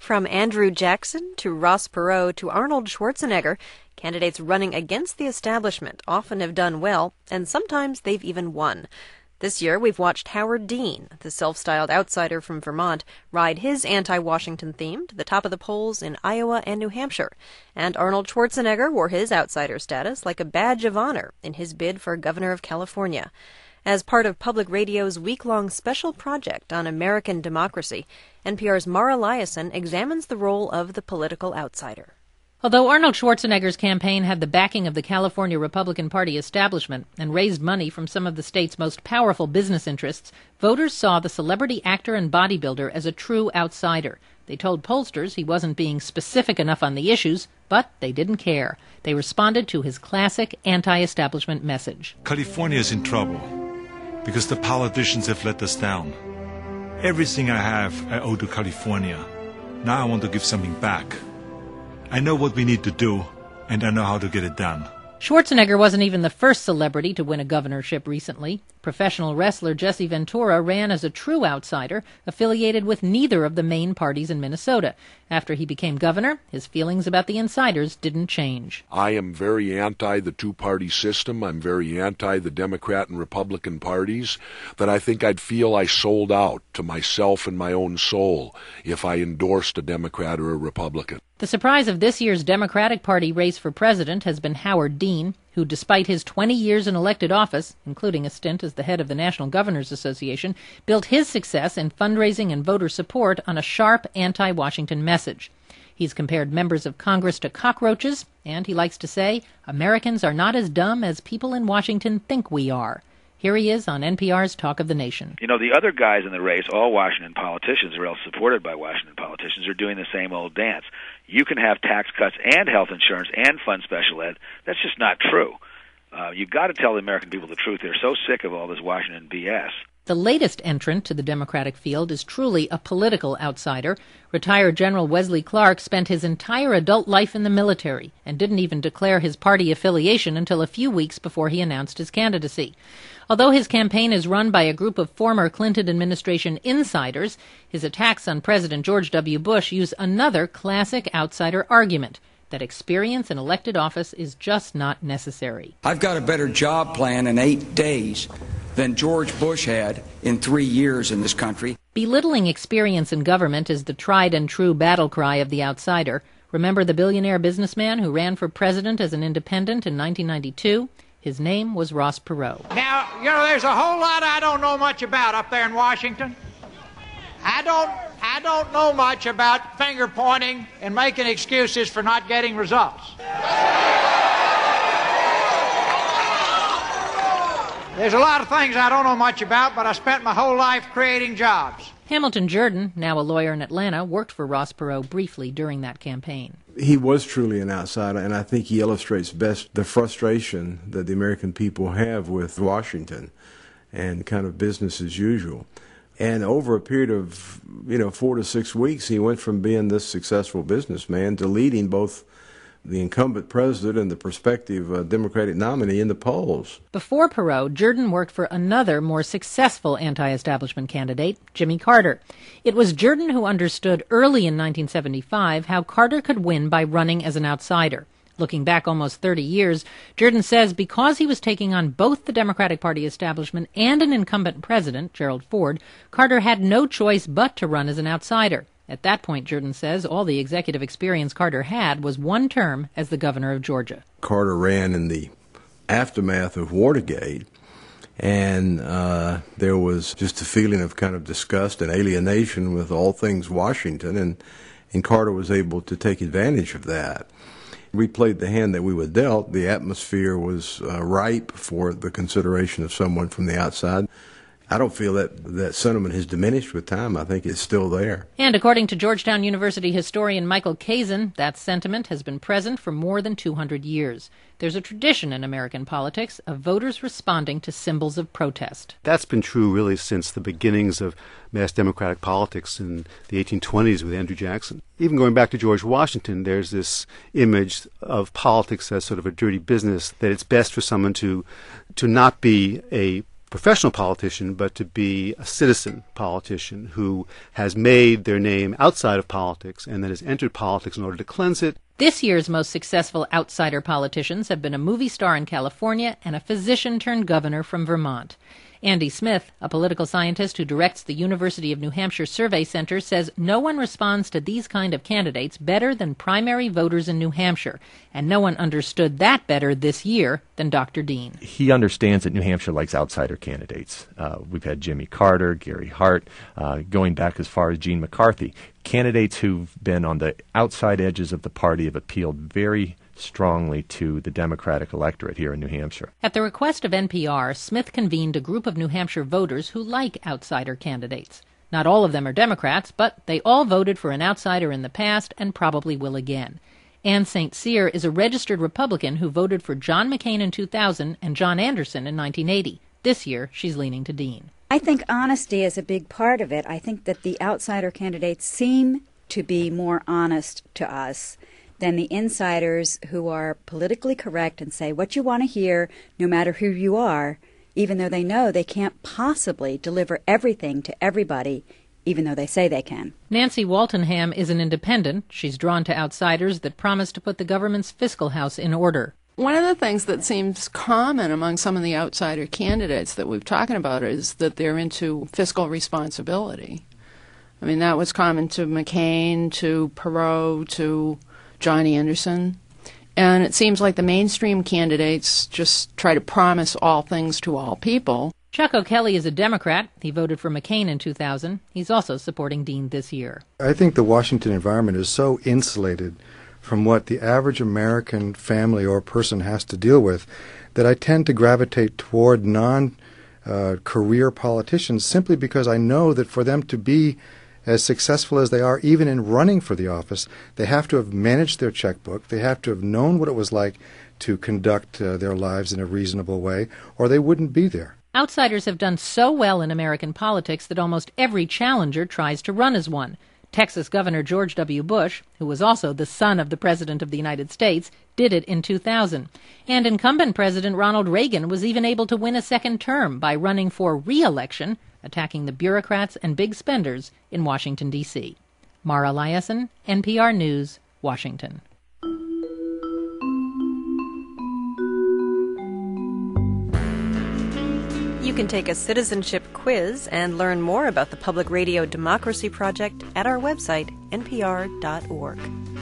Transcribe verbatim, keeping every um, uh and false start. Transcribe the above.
From Andrew Jackson to Ross Perot to Arnold Schwarzenegger, candidates running against the establishment often have done well, and sometimes they've even won. This year, we've watched Howard Dean, the self-styled outsider from Vermont, ride his anti-Washington theme to the top of the polls in Iowa and New Hampshire. And Arnold Schwarzenegger wore his outsider status like a badge of honor in his bid for governor of California. As part of Public Radio's week-long special project on American democracy, N P R's Mara Liasson examines the role of the political outsider. Although Arnold Schwarzenegger's campaign had the backing of the California Republican Party establishment and raised money from some of the state's most powerful business interests, voters saw the celebrity actor and bodybuilder as a true outsider. They told pollsters he wasn't being specific enough on the issues, but they didn't care. They responded to his classic anti-establishment message. California is in trouble because the politicians have let us down. Everything I have, I owe to California. Now I want to give something back. I know what we need to do, and I know how to get it done. Schwarzenegger wasn't even the first celebrity to win a governorship recently. Professional wrestler Jesse Ventura ran as a true outsider, affiliated with neither of the main parties in Minnesota. After he became governor, his feelings about the insiders didn't change. I am very anti the two-party system. I'm very anti the Democrat and Republican parties. That I think I'd feel I sold out to myself and my own soul if I endorsed a Democrat or a Republican. The surprise of this year's Democratic Party race for president has been Howard Dean, who, despite his twenty years in elected office, including a stint as the head of the National Governors Association, built his success in fundraising and voter support on a sharp anti-Washington message. He's compared members of Congress to cockroaches, and he likes to say, Americans are not as dumb as people in Washington think we are. Here he is on N P R's Talk of the Nation. You know, the other guys in the race, all Washington politicians, or else supported by Washington politicians, are doing the same old dance. You can have tax cuts and health insurance and fund special ed. That's just not true. Uh, you've got to tell the American people the truth. They're so sick of all this Washington B S. The latest entrant to the Democratic field is truly a political outsider. Retired General Wesley Clark spent his entire adult life in the military and didn't even declare his party affiliation until a few weeks before he announced his candidacy. Although his campaign is run by a group of former Clinton administration insiders, his attacks on President George W. Bush use another classic outsider argument, that experience in elected office is just not necessary. I've got a better job plan in eight days than George Bush had in three years in this country. Belittling experience in government is the tried and true battle cry of the outsider. Remember the billionaire businessman who ran for president as an independent in nineteen ninety-two? His name was Ross Perot. Now, you know, there's a whole lot I don't know much about up there in Washington. I don't, I don't know much about finger pointing and making excuses for not getting results. There's a lot of things I don't know much about, but I spent my whole life creating jobs. Hamilton Jordan, now a lawyer in Atlanta, worked for Ross Perot briefly during that campaign. He was truly an outsider, and I think he illustrates best the frustration that the American people have with Washington and kind of business as usual. And over a period of, you know, four to six weeks, he went from being this successful businessman to leading both the incumbent president and the prospective uh, Democratic nominee in the polls. Before Perot, Jordan worked for another more successful anti-establishment candidate, Jimmy Carter. It was Jordan who understood early in nineteen seventy-five how Carter could win by running as an outsider. Looking back almost thirty years, Jordan says because he was taking on both the Democratic Party establishment and an incumbent president, Gerald Ford, Carter had no choice but to run as an outsider. At that point, Jordan says, all the executive experience Carter had was one term as the governor of Georgia. Carter ran in the aftermath of Watergate, and uh, there was just a feeling of kind of disgust and alienation with all things Washington, and, and Carter was able to take advantage of that. We played the hand that we were dealt. The atmosphere was uh, ripe for the consideration of someone from the outside. I don't feel that that sentiment has diminished with time. I think it's still there. And according to Georgetown University historian Michael Kazin, that sentiment has been present for more than two hundred years. There's a tradition in American politics of voters responding to symbols of protest. That's been true really since the beginnings of mass democratic politics in the eighteen twenties with Andrew Jackson. Even going back to George Washington, there's this image of politics as sort of a dirty business, that it's best for someone to to not be a professional politician, but to be a citizen politician who has made their name outside of politics and then has entered politics in order to cleanse it. This year's most successful outsider politicians have been a movie star in California and a physician-turned-governor from Vermont. Andy Smith, a political scientist who directs the University of New Hampshire Survey Center, says no one responds to these kind of candidates better than primary voters in New Hampshire, and no one understood that better this year than Doctor Dean. He understands that New Hampshire likes outsider candidates. Uh, we've had Jimmy Carter, Gary Hart, uh, going back as far as Gene McCarthy. Candidates who've been on the outside edges of the party have appealed very strongly to the Democratic electorate here in New Hampshire. At the request of N P R, Smith convened a group of New Hampshire voters who like outsider candidates. Not all of them are Democrats, but they all voted for an outsider in the past and probably will again. Ann Saint Cyr is a registered Republican who voted for John McCain in two thousand and John Anderson in nineteen eighty. This year, she's leaning to Dean. I think honesty is a big part of it. I think that the outsider candidates seem to be more honest to us than the insiders who are politically correct and say what you want to hear no matter who you are, even though they know they can't possibly deliver everything to everybody, even though they say they can. Nancy Waltenham is an independent. She's drawn to outsiders that promise to put the government's fiscal house in order. One of the things that seems common among some of the outsider candidates that we've talking about is that they're into fiscal responsibility. I mean, that was common to McCain, to Perot, to John Anderson. And it seems like the mainstream candidates just try to promise all things to all people. Chuck O'Kelly is a Democrat. He voted for McCain in two thousand. He's also supporting Dean this year. I think the Washington environment is so insulated from what the average American family or person has to deal with that I tend to gravitate toward non-career uh, politicians simply because I know that for them to be as successful as they are, even in running for the office, they have to have managed their checkbook, they have to have known what it was like to conduct uh, their lives in a reasonable way, or they wouldn't be there. Outsiders have done so well in American politics that almost every challenger tries to run as one. Texas Governor George W. Bush, who was also the son of the President of the United States, did it in two thousand. And incumbent President Ronald Reagan was even able to win a second term by running for re-election, attacking the bureaucrats and big spenders in Washington, D C Mara Liasson, N P R News, Washington. You can take a citizenship quiz and learn more about the Public Radio Democracy Project at our website, N P R dot org.